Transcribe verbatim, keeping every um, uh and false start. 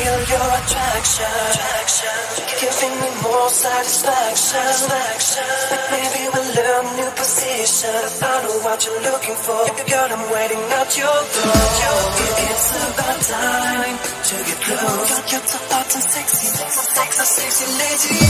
feel your attraction, attraction. Giving me more satisfaction, satisfaction. Maybe we'll learn a new position. I know what you're looking for. Girl, I'm waiting at your door. It's about time to get close. You're so hot and sexy, sexy, sexy lady.